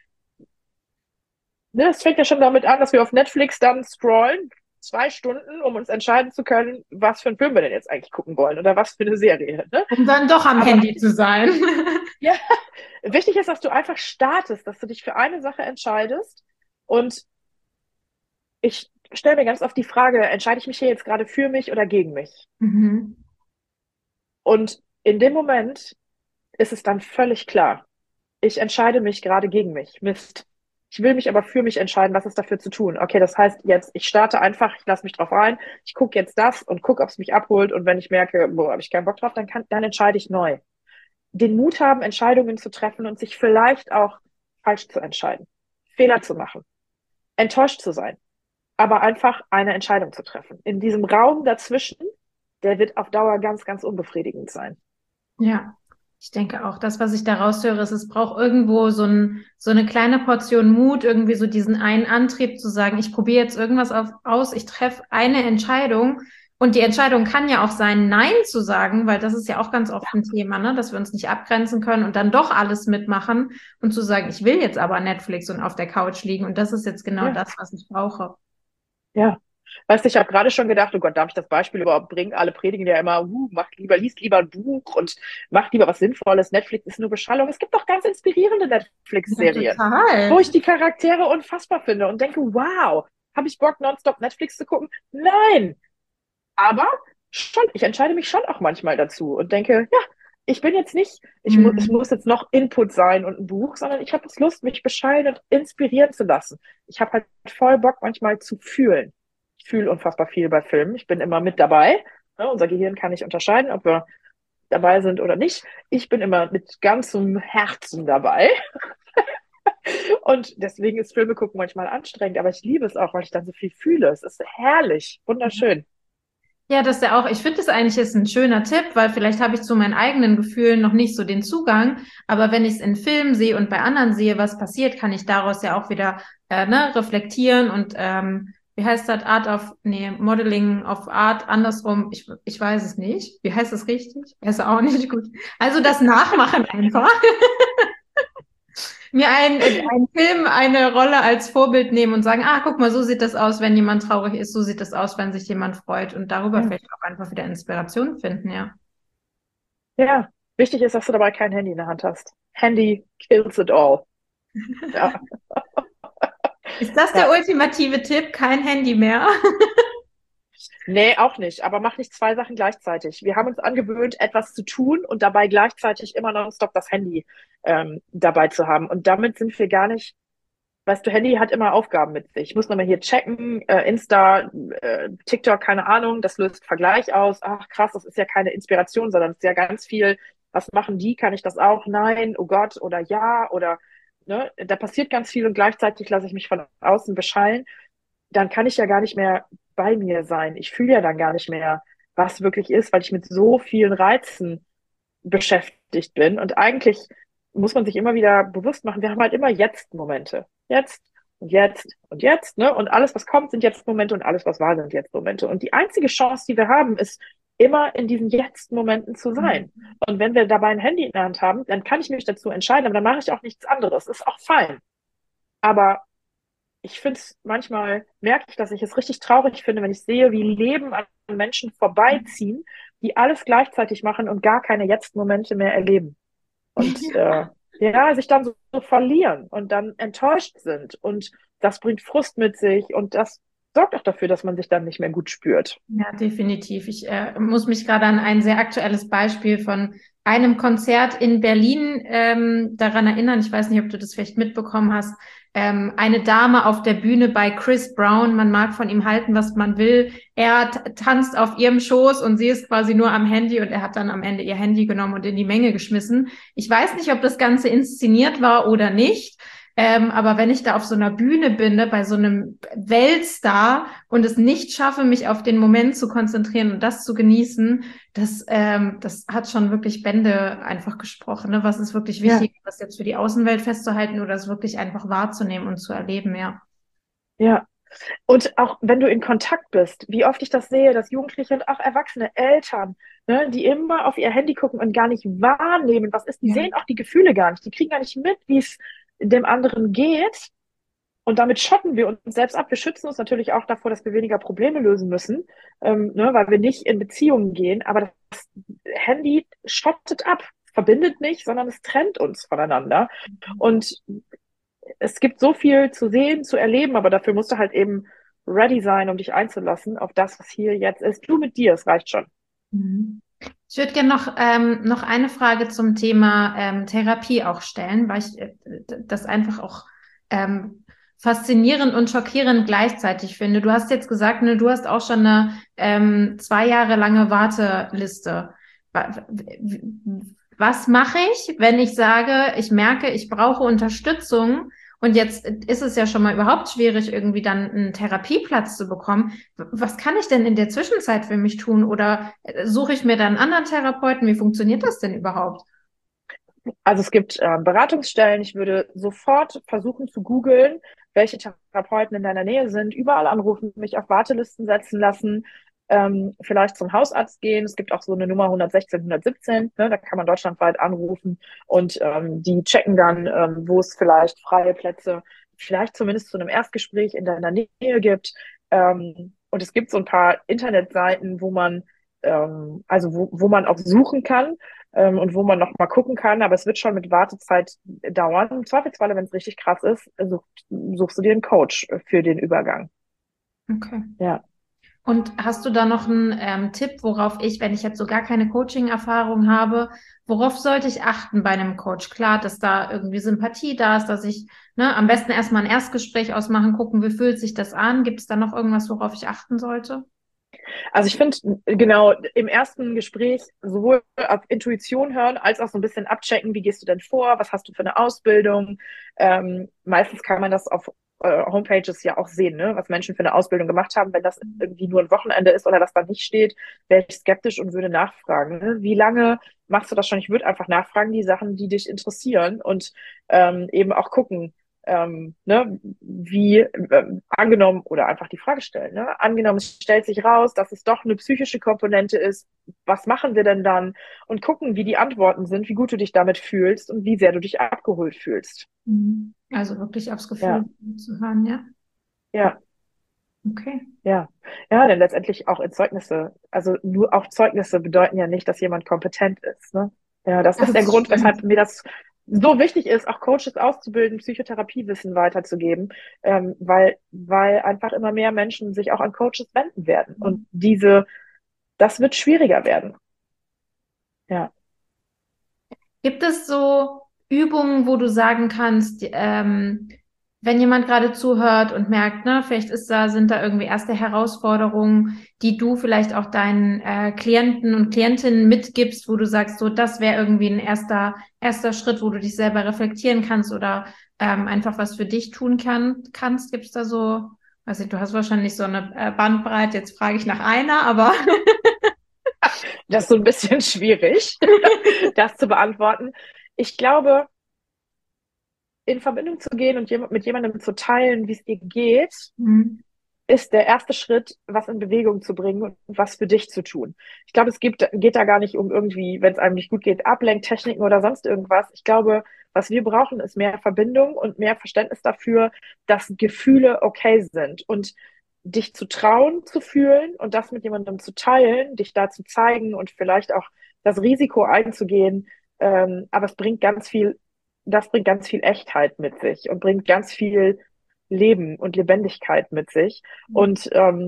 ne, es fängt ja schon damit an, dass wir auf Netflix dann scrollen, 2 Stunden, um uns entscheiden zu können, was für einen Film wir denn jetzt eigentlich gucken wollen oder was für eine Serie. Ne? Um dann doch am Aber Handy zu sein. ja, wichtig ist, dass du einfach startest, dass du dich für eine Sache entscheidest. Und ich stelle mir ganz oft die Frage, entscheide ich mich hier jetzt gerade für mich oder gegen mich? Mhm. Und in dem Moment ist es dann völlig klar. Ich entscheide mich gerade gegen mich. Mist. Ich will mich aber für mich entscheiden, was ist dafür zu tun. Okay, das heißt jetzt, ich starte einfach, ich lasse mich drauf rein, ich gucke jetzt das und gucke, ob es mich abholt. Und wenn ich merke, boah, habe ich keinen Bock drauf, dann entscheide ich neu. Den Mut haben, Entscheidungen zu treffen und sich vielleicht auch falsch zu entscheiden, Fehler zu machen, enttäuscht zu sein, aber einfach eine Entscheidung zu treffen. In diesem Raum dazwischen, der wird auf Dauer ganz, ganz unbefriedigend sein. Ja, ich denke auch, das, was ich da raushöre, ist, es braucht irgendwo so eine kleine Portion Mut, irgendwie so diesen einen Antrieb zu sagen, ich probiere jetzt irgendwas aus, ich treffe eine Entscheidung. Und die Entscheidung kann ja auch sein, Nein zu sagen, weil das ist ja auch ganz oft ein Thema, ne, dass wir uns nicht abgrenzen können und dann doch alles mitmachen und zu sagen, ich will jetzt aber Netflix und auf der Couch liegen und das ist jetzt genau Ja, das, was ich brauche. ja. Weißt du, ich habe gerade schon gedacht, oh Gott, darf ich das Beispiel überhaupt bringen? Alle predigen ja immer, liest lieber ein Buch und mach lieber was Sinnvolles. Netflix ist nur Beschallung. Es gibt doch ganz inspirierende Ja, Netflix-Serien, wo total. ich die Charaktere unfassbar finde und denke, wow, habe ich Bock, nonstop Netflix zu gucken? Nein, aber schon, ich entscheide mich schon auch manchmal dazu und denke, ja, ich bin jetzt nicht, es Hm. muss jetzt noch Input sein und ein Buch, sondern ich habe jetzt Lust, mich beschallen und inspirieren zu lassen. Ich habe halt voll Bock, manchmal zu fühlen. Ich fühle unfassbar viel bei Filmen. Ich bin immer mit dabei. Ja, unser Gehirn kann nicht unterscheiden, ob wir dabei sind oder nicht. Ich bin immer mit ganzem Herzen dabei. Und deswegen ist Filme gucken manchmal anstrengend, aber ich liebe es auch, weil ich dann so viel fühle. Es ist herrlich, wunderschön. Ja, das ist ja auch, ich finde es eigentlich ist ein schöner Tipp, weil vielleicht habe ich zu meinen eigenen Gefühlen noch nicht so den Zugang, aber wenn ich es in Filmen sehe und bei anderen sehe, was passiert, kann ich daraus ja auch wieder ne, reflektieren und wie heißt das? Modeling of Art, andersrum, ich weiß es nicht. Wie heißt das richtig? Ist auch nicht gut. Also das Nachmachen einfach. Mir ein Film, eine Rolle als Vorbild nehmen und sagen, ah, guck mal, so sieht das aus, wenn jemand traurig ist, so sieht das aus, wenn sich jemand freut und darüber Ja. vielleicht auch einfach wieder Inspiration finden, ja. Ja, wichtig ist, dass du dabei kein Handy in der Hand hast. Handy kills it all. Ja, Ist das der ja. ultimative Tipp? Kein Handy mehr? Nee, auch nicht. Aber mach nicht 2 Sachen gleichzeitig. Wir haben uns angewöhnt, etwas zu tun und dabei gleichzeitig immer nonstop das Handy dabei zu haben. Und damit sind wir gar nicht, weißt du, Handy hat immer Aufgaben mit sich. Ich muss nochmal hier checken, Insta, TikTok, keine Ahnung, das löst Vergleich aus. Ach krass, das ist ja keine Inspiration, sondern es ist ja ganz viel, was machen die? Kann ich das auch? Nein, oh Gott, oder ja, oder ne, da passiert ganz viel und gleichzeitig lasse ich mich von außen beschallen. Dann kann ich ja gar nicht mehr bei mir sein. Ich fühle ja dann gar nicht mehr, was wirklich ist, weil ich mit so vielen Reizen beschäftigt bin. Und eigentlich muss man sich immer wieder bewusst machen, wir haben halt immer Jetzt-Momente. Jetzt und jetzt und jetzt, ne? Und alles, was kommt, sind Jetzt-Momente und alles, was war, sind Jetzt-Momente. Und die einzige Chance, die wir haben, ist, immer in diesen Jetzt-Momenten zu sein. Und wenn wir dabei ein Handy in der Hand haben, dann kann ich mich dazu entscheiden, aber dann mache ich auch nichts anderes. Ist auch fein. Aber ich finde es manchmal, merke ich, dass ich es richtig traurig finde, wenn ich sehe, wie Leben an Menschen vorbeiziehen, die alles gleichzeitig machen und gar keine Jetzt-Momente mehr erleben. Und Ja. ja, sich dann so verlieren und dann enttäuscht sind. Und das bringt Frust mit sich und das sorgt auch dafür, dass man sich dann nicht mehr gut spürt. Ja, definitiv. Ich muss mich gerade an ein sehr aktuelles Beispiel von einem Konzert in Berlin daran erinnern. Ich weiß nicht, ob du das vielleicht mitbekommen hast. Eine Dame auf der Bühne bei Chris Brown. Man mag von ihm halten, was man will. Er tanzt auf ihrem Schoß und sie ist quasi nur am Handy und er hat dann am Ende ihr Handy genommen und in die Menge geschmissen. Ich weiß nicht, ob das Ganze inszeniert war oder nicht. Aber wenn ich da auf so einer Bühne bin, ne, bei so einem Weltstar und es nicht schaffe, mich auf den Moment zu konzentrieren und das zu genießen, das hat schon wirklich Bände einfach gesprochen. Ne? Was ist wirklich Ja, wichtig, das jetzt für die Außenwelt festzuhalten oder es wirklich einfach wahrzunehmen und zu erleben, ja. ja. Und auch wenn du in Kontakt bist, wie oft ich das sehe, dass Jugendliche und auch erwachsene Eltern, ne, die immer auf ihr Handy gucken und gar nicht wahrnehmen, was ist, die Ja. sehen auch die Gefühle gar nicht, die kriegen gar nicht mit, wie es dem anderen geht. Und damit schotten wir uns selbst ab. Wir schützen uns natürlich auch davor, dass wir weniger Probleme lösen müssen, ne, weil wir nicht in Beziehungen gehen. Aber das Handy schottet ab, verbindet nicht, sondern es trennt uns voneinander. Und es gibt so viel zu sehen, zu erleben, aber dafür musst du halt eben ready sein, um dich einzulassen auf das, was hier jetzt ist. Du mit dir, es reicht schon. Mhm. Ich würde gerne noch eine Frage zum Thema Therapie auch stellen, weil ich das einfach auch faszinierend und schockierend gleichzeitig finde. Du hast jetzt gesagt, ne, du hast auch schon eine 2 Jahre lange Warteliste. Was mache ich, wenn ich sage, ich merke, ich brauche Unterstützung und jetzt ist es ja schon mal überhaupt schwierig, irgendwie dann einen Therapieplatz zu bekommen. Was kann ich denn in der Zwischenzeit für mich tun? Oder suche ich mir dann einen anderen Therapeuten? Wie funktioniert das denn überhaupt? Also es gibt Beratungsstellen. Ich würde sofort versuchen zu googeln, welche Therapeuten in deiner Nähe sind, überall anrufen, mich auf Wartelisten setzen lassen, vielleicht zum Hausarzt gehen. Es gibt auch so eine Nummer 116, 117, ne, da kann man deutschlandweit anrufen und die checken dann, wo es vielleicht freie Plätze, vielleicht zumindest zu einem Erstgespräch in deiner Nähe gibt. Und es gibt so ein paar Internetseiten, wo man also wo man auch suchen kann und wo man noch mal gucken kann, aber es wird schon mit Wartezeit dauern. Im Zweifelsfalle, wenn es richtig krass ist, suchst du dir einen Coach für den Übergang. Okay. Ja. Und hast du da noch einen Tipp, worauf ich, wenn ich jetzt so gar keine Coaching-Erfahrung habe, worauf sollte ich achten bei einem Coach? Klar, dass da irgendwie Sympathie da ist, dass ich am besten erstmal ein Erstgespräch ausmachen, gucken, wie fühlt sich das an? Gibt es da noch irgendwas, worauf ich achten sollte? Also ich finde genau im ersten Gespräch sowohl auf Intuition hören als auch so ein bisschen abchecken, wie gehst du denn vor, was hast du für eine Ausbildung. Meistens kann man das auf Homepages ja auch sehen, ne? Was Menschen für eine Ausbildung gemacht haben. Wenn das irgendwie nur ein Wochenende ist oder das da nicht steht, wäre ich skeptisch und würde nachfragen. Ne? Wie lange machst du das schon? Ich würde einfach nachfragen, die Sachen, die dich interessieren und eben auch gucken, ne, wie angenommen oder einfach die Frage stellen. Ne? Angenommen, es stellt sich raus, dass es doch eine psychische Komponente ist. Was machen wir denn dann? Und gucken, wie die Antworten sind, wie gut du dich damit fühlst und wie sehr du dich abgeholt fühlst. Mhm. Also wirklich aufs Gefühl Ja, zu hören, ja? ja, Okay. ja. Ja, denn letztendlich auch in Zeugnisse, also nur auch Zeugnisse bedeuten ja nicht, dass jemand kompetent ist. Ne? Ja, das ist der Das Grund, stimmt. weshalb mir das so wichtig ist, auch Coaches auszubilden, Psychotherapiewissen weiterzugeben, weil einfach immer mehr Menschen sich auch an Coaches wenden werden. Und das wird schwieriger werden. Ja. Gibt es so Übungen, wo du sagen kannst, wenn jemand gerade zuhört und merkt, ne, vielleicht sind da irgendwie erste Herausforderungen, die du vielleicht auch deinen Klienten und Klientinnen mitgibst, wo du sagst, so, das wäre irgendwie ein erster Schritt, wo du dich selber reflektieren kannst oder einfach was für dich tun kannst? Gibt es da so, weiß ich, du hast wahrscheinlich so eine Bandbreite, jetzt frage ich nach einer, aber Das ist so ein bisschen schwierig, das zu beantworten. Ich glaube, in Verbindung zu gehen und mit jemandem zu teilen, wie es dir geht, Hm, ist der erste Schritt, was in Bewegung zu bringen und was für dich zu tun. Ich glaube, geht da gar nicht um irgendwie, wenn es einem nicht gut geht, Ablenktechniken oder sonst irgendwas. Ich glaube, was wir brauchen, ist mehr Verbindung und mehr Verständnis dafür, dass Gefühle okay sind und dich zu trauen, zu fühlen und das mit jemandem zu teilen, dich da zu zeigen und vielleicht auch das Risiko einzugehen. Aber es bringt ganz viel das bringt ganz viel Echtheit mit sich und bringt ganz viel Leben und Lebendigkeit mit sich. Und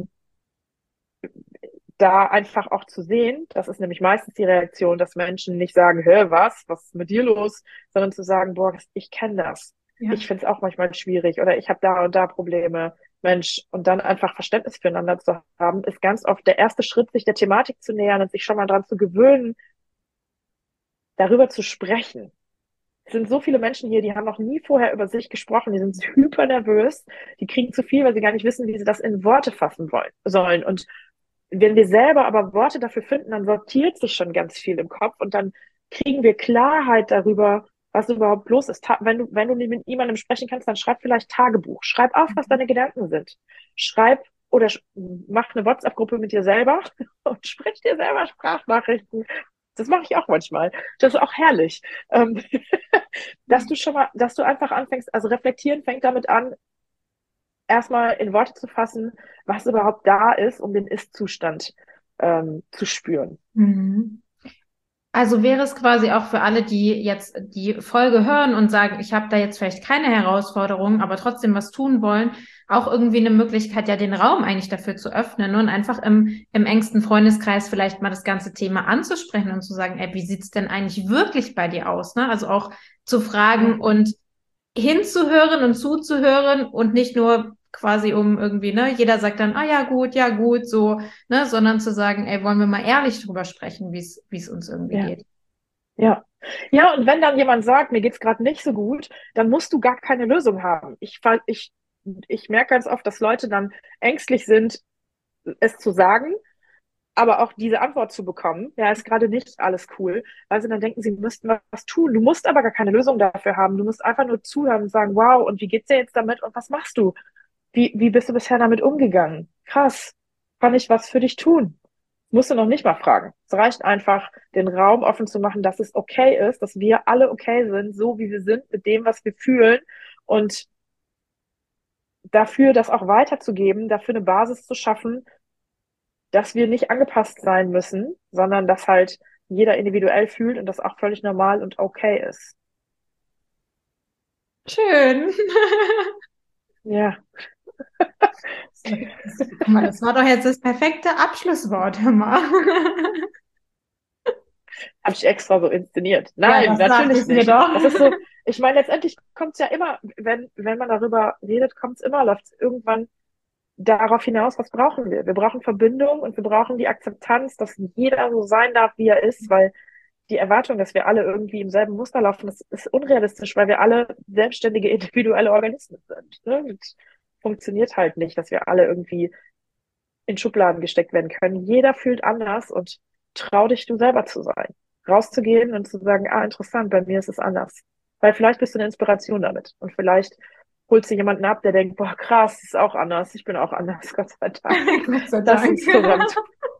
da einfach auch zu sehen, das ist nämlich meistens die Reaktion, dass Menschen nicht sagen, hä, was ist mit dir los, sondern zu sagen, boah, ich kenne das. Ja. Ich finde es auch manchmal schwierig oder ich habe da und da Probleme. Mensch, und dann einfach Verständnis füreinander zu haben, ist ganz oft der erste Schritt, sich der Thematik zu nähern und sich schon mal dran zu gewöhnen, darüber zu sprechen. Es sind so viele Menschen hier, die haben noch nie vorher über sich gesprochen, die sind hyper nervös, die kriegen zu viel, weil sie gar nicht wissen, wie sie das in Worte fassen sollen. Und wenn wir selber aber Worte dafür finden, dann sortiert sich schon ganz viel im Kopf und dann kriegen wir Klarheit darüber, was überhaupt los ist. Wenn du mit jemandem sprechen kannst, dann schreib vielleicht Tagebuch. Schreib auf, was deine Gedanken sind. Schreib oder mach eine WhatsApp-Gruppe mit dir selber und sprich dir selber Sprachnachrichten. Das mache ich auch manchmal. Das ist auch herrlich. Dass du einfach anfängst, also reflektieren fängt damit an, erstmal in Worte zu fassen, was überhaupt da ist, um den Ist-Zustand zu spüren. Mhm. Also wäre es quasi auch für alle, die jetzt die Folge hören und sagen, ich habe da jetzt vielleicht keine Herausforderung, aber trotzdem was tun wollen, auch irgendwie eine Möglichkeit, ja den Raum eigentlich dafür zu öffnen und einfach im engsten Freundeskreis vielleicht mal das ganze Thema anzusprechen und zu sagen, ey, wie sieht's denn eigentlich wirklich bei dir aus? Ne? Also auch zu fragen und hinzuhören und zuzuhören und nicht nur quasi um irgendwie, ne, jeder sagt dann, ah ja gut, so, ne, sondern zu sagen, ey, wollen wir mal ehrlich drüber sprechen, wie es uns irgendwie Ja, geht. ja. Ja, und wenn dann jemand sagt, mir geht's gerade nicht so gut, dann musst du gar keine Lösung haben. Ich merke ganz oft, dass Leute dann ängstlich sind, es zu sagen, aber auch diese Antwort zu bekommen, ja, ist gerade nicht alles cool, weil sie dann denken, sie müssten was tun. Du musst aber gar keine Lösung dafür haben. Du musst einfach nur zuhören und sagen, wow, und wie geht's dir jetzt damit und was machst du? Wie bist du bisher damit umgegangen? Krass. Kann ich was für dich tun? Musst du noch nicht mal fragen. Es reicht einfach, den Raum offen zu machen, dass es okay ist, dass wir alle okay sind, so wie wir sind, mit dem, was wir fühlen und dafür das auch weiterzugeben, dafür eine Basis zu schaffen, dass wir nicht angepasst sein müssen, sondern dass halt jeder individuell fühlt und das auch völlig normal und okay ist. Schön. Ja, Guck mal, das war doch jetzt das perfekte Abschlusswort, hör mal. habe ich extra so inszeniert. Ja, Nein, das dachte natürlich ich mir nicht. doch. Das ist so, ich meine, letztendlich kommt es ja immer, wenn man darüber redet, kommt es immer, läuft es irgendwann darauf hinaus, was brauchen wir? Wir brauchen Verbindung und wir brauchen die Akzeptanz, dass jeder so sein darf, wie er ist, weil die Erwartung, dass wir alle irgendwie im selben Muster laufen, das ist unrealistisch, weil wir alle selbstständige individuelle Organismen sind. Ne? Und funktioniert halt nicht, dass wir alle irgendwie in Schubladen gesteckt werden können. Jeder fühlt anders und trau dich, du selber zu sein. Rauszugehen und zu sagen, ah, interessant, bei mir ist es anders. Weil vielleicht bist du eine Inspiration damit. Und vielleicht holst du jemanden ab, der denkt, boah, krass, ist auch anders. Ich bin auch anders, Gott sei Dank. Gott sei Lass Dank. uns zusammen.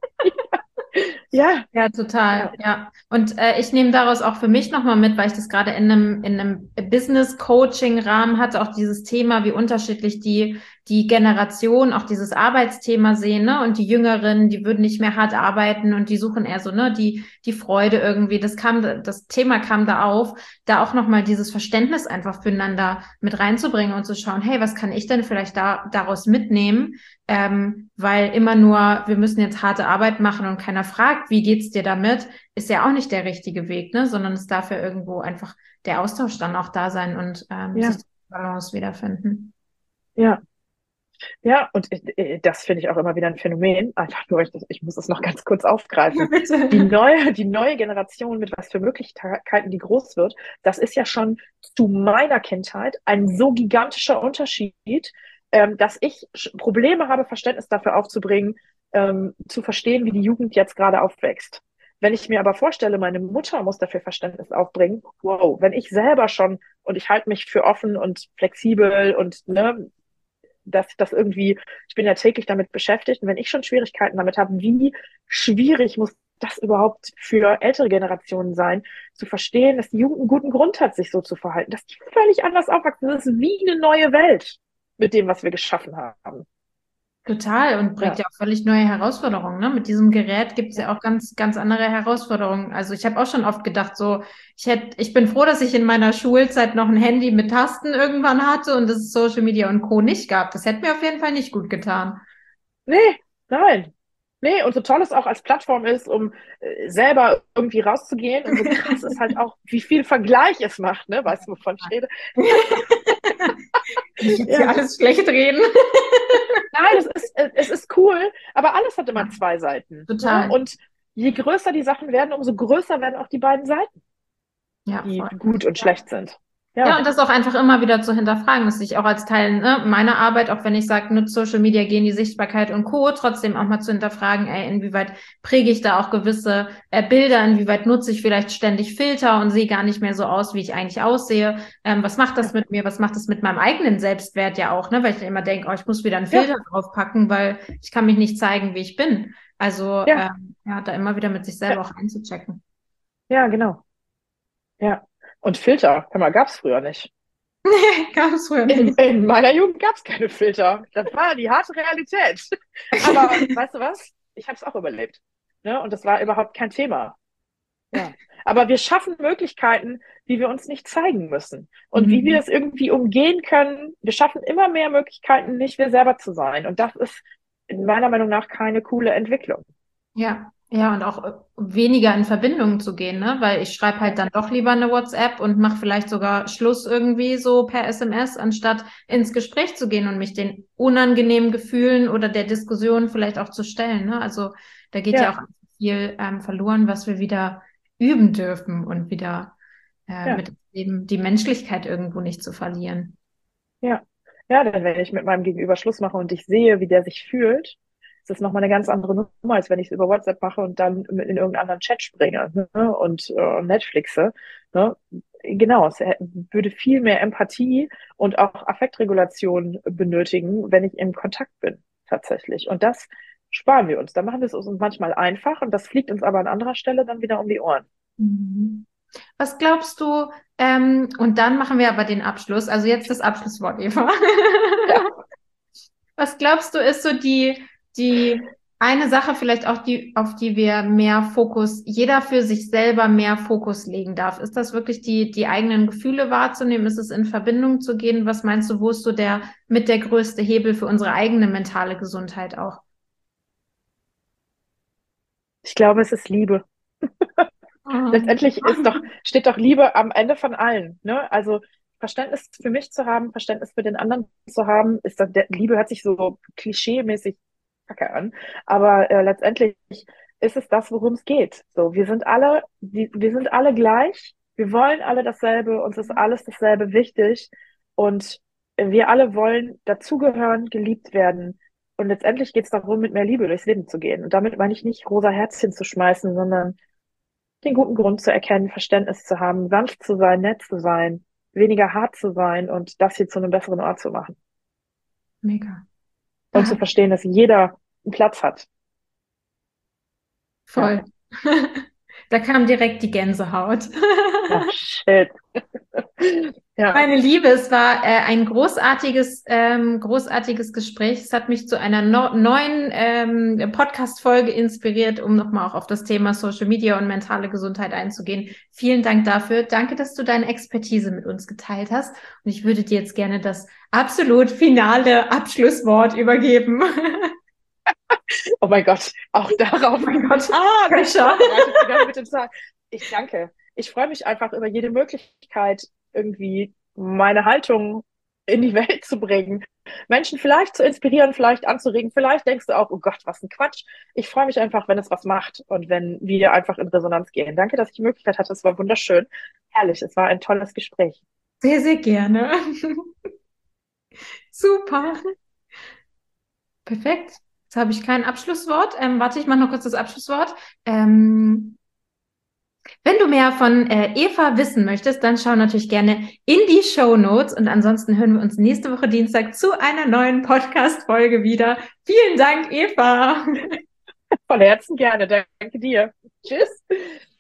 Ja, Ja, total, ja, ja. Und ich nehme daraus auch für mich nochmal mit, weil ich das gerade in einem Business-Coaching-Rahmen hatte, auch dieses Thema, wie unterschiedlich die Generation auch dieses Arbeitsthema sehen, ne? Und die Jüngeren, die würden nicht mehr hart arbeiten und die suchen eher so, ne, die Freude irgendwie. Das Thema kam da auf, da auch nochmal dieses Verständnis einfach füreinander mit reinzubringen und zu schauen, hey, was kann ich denn vielleicht daraus mitnehmen? Weil immer nur, wir müssen jetzt harte Arbeit machen und keiner fragt, wie geht's dir damit, ist ja auch nicht der richtige Weg, ne? Sondern es darf ja irgendwo einfach der Austausch dann auch da sein und sich ja, die Balance wiederfinden. ja. Ja, und das finde ich auch immer wieder ein Phänomen. Einfach nur, ich muss es noch ganz kurz Ja, aufgreifen. bitte. Die neue Generation mit was für Möglichkeiten, die groß wird, das ist ja schon zu meiner Kindheit ein so gigantischer Unterschied, dass ich Probleme habe, Verständnis dafür aufzubringen, zu verstehen, wie die Jugend jetzt gerade aufwächst. Wenn ich mir aber vorstelle, meine Mutter muss dafür Verständnis aufbringen, wow, wenn ich selber schon, und ich halte mich für offen und flexibel und ne, dass das irgendwie, ich bin ja täglich damit beschäftigt und wenn ich schon Schwierigkeiten damit habe, wie schwierig muss das überhaupt für ältere Generationen sein, zu verstehen, dass die Jugend einen guten Grund hat, sich so zu verhalten, dass die völlig anders aufwachsen. Das ist wie eine neue Welt mit dem, was wir geschaffen haben. Total und bringt Ja. ja auch völlig neue Herausforderungen. Ne? Mit diesem Gerät gibt es ja auch ganz, ganz andere Herausforderungen. Also ich habe auch schon oft gedacht, so, ich bin froh, dass ich in meiner Schulzeit noch ein Handy mit Tasten irgendwann hatte und dass es Social Media und Co. nicht gab. Das hätte mir auf jeden Fall nicht gut getan. Nee, nein. Nee, und so toll es auch als Plattform ist, um selber irgendwie rauszugehen und so krass ist halt auch, wie viel Vergleich es macht, ne? Weißt du, wovon ich rede? Ich jetzt hier Ja. alles schlecht reden. Nein, es ist cool, aber alles hat immer zwei Seiten, ne? Total. Und je größer die Sachen werden, umso größer werden auch die beiden Seiten, Ja, die voll. gut und schlecht sind. Ja, Ja, und das auch einfach immer wieder zu hinterfragen, dass ich auch als Teil meiner Arbeit, auch wenn ich sage, nutze Social Media, gehen die Sichtbarkeit und Co., trotzdem auch mal zu hinterfragen, inwieweit präge ich da auch gewisse Bilder, inwieweit nutze ich vielleicht ständig Filter und sehe gar nicht mehr so aus, wie ich eigentlich aussehe. Was macht das ja, mit mir? Was macht das mit meinem eigenen Selbstwert ja auch, ne? Weil ich dann immer denke, oh, ich muss wieder einen ja, Filter draufpacken, weil ich kann mich nicht zeigen, wie ich bin. Also ja, ja, da immer wieder mit sich selber ja, auch einzuchecken. ja, genau. Ja. Und Filter, hör mal, gab's früher nicht. Gab es früher In, nicht. in meiner Jugend gab's keine Filter. Das war die harte Realität. Aber weißt du was? Ich habe es auch überlebt. Ne? Und das war überhaupt kein Thema. Ja. Aber wir schaffen Möglichkeiten, wie wir uns nicht zeigen müssen. Und wie wir Mhm. es irgendwie umgehen können. Wir schaffen immer mehr Möglichkeiten, nicht wir selber zu sein. Und das ist in meiner Meinung nach keine coole Entwicklung. Ja, ja, und auch weniger in Verbindung zu gehen, ne? Weil ich schreibe halt Ja, dann doch lieber eine WhatsApp und mache vielleicht sogar Schluss irgendwie so per SMS, anstatt ins Gespräch zu gehen und mich den unangenehmen Gefühlen oder der Diskussion vielleicht auch zu stellen, ne? Also da geht ja ja, auch viel verloren, was wir wieder üben dürfen und wieder ja, mit eben die Menschlichkeit irgendwo nicht zu verlieren. ja. Ja, denn wenn ich mit meinem Gegenüber Schluss mache und ich sehe, wie der sich fühlt, ist das nochmal eine ganz andere Nummer, als wenn ich es über WhatsApp mache und dann in irgendeinen anderen Chat springe, ne? Und Netflixe. Ne? Genau, würde viel mehr Empathie und auch Affektregulation benötigen, wenn ich im Kontakt bin, tatsächlich. Und das sparen wir uns. Da machen wir es uns manchmal einfach und das fliegt uns aber an anderer Stelle dann wieder um die Ohren. Mhm. Was glaubst du, und dann machen wir aber den Abschluss, also jetzt das Abschlusswort, Eva. Ja. Was glaubst du, ist so die eine Sache vielleicht auch auf die wir mehr Fokus, jeder für sich selber mehr Fokus legen darf? Ist das wirklich die eigenen Gefühle wahrzunehmen? Ist es in Verbindung zu gehen? Was meinst du, wo ist so mit der größte Hebel für unsere eigene mentale Gesundheit auch? Ich glaube, es ist Liebe. Letztendlich steht doch Liebe am Ende von allen, ne? Also Verständnis für mich zu haben, Verständnis für den anderen zu haben, Liebe hört sich so klischee-mäßig kacke an, aber letztendlich ist es das, worum es geht. So, wir sind alle gleich, wir wollen alle dasselbe, uns ist alles dasselbe wichtig und wir alle wollen dazugehören, geliebt werden. Und letztendlich geht es darum, mit mehr Liebe durchs Leben zu gehen. Und damit meine ich nicht rosa Herzchen zu schmeißen, sondern den guten Grund zu erkennen, Verständnis zu haben, sanft zu sein, nett zu sein, weniger hart zu sein und das hier zu einem besseren Ort zu machen. Mega. Und zu verstehen, dass jeder einen Platz hat. Ja. Voll. Da kam direkt die Gänsehaut. Oh, shit. Ja. Meine Liebe, es war ein großartiges Gespräch. Es hat mich zu einer neuen Podcast-Folge inspiriert, um nochmal auch auf das Thema Social Media und mentale Gesundheit einzugehen. Vielen Dank dafür. Danke, dass du deine Expertise mit uns geteilt hast. Und ich würde dir jetzt gerne das absolut finale Abschlusswort übergeben. Oh mein Gott, auch darauf. Oh mein Gott, Micha. Micha. Ich danke. Ich freue mich einfach über jede Möglichkeit, irgendwie meine Haltung in die Welt zu bringen. Menschen vielleicht zu inspirieren, vielleicht anzuregen. Vielleicht denkst du auch, oh Gott, was ein Quatsch. Ich freue mich einfach, wenn es was macht und wenn wir einfach in Resonanz gehen. Danke, dass ich die Möglichkeit hatte. Es war wunderschön. Herrlich. Es war ein tolles Gespräch. Sehr, sehr gerne. Super. Perfekt. Jetzt habe ich kein Abschlusswort. Warte, ich mache noch kurz das Abschlusswort. Wenn du mehr von Eva wissen möchtest, dann schau natürlich gerne in die Shownotes und ansonsten hören wir uns nächste Woche Dienstag zu einer neuen Podcast-Folge wieder. Vielen Dank, Eva. Von Herzen gerne. Danke dir. Tschüss.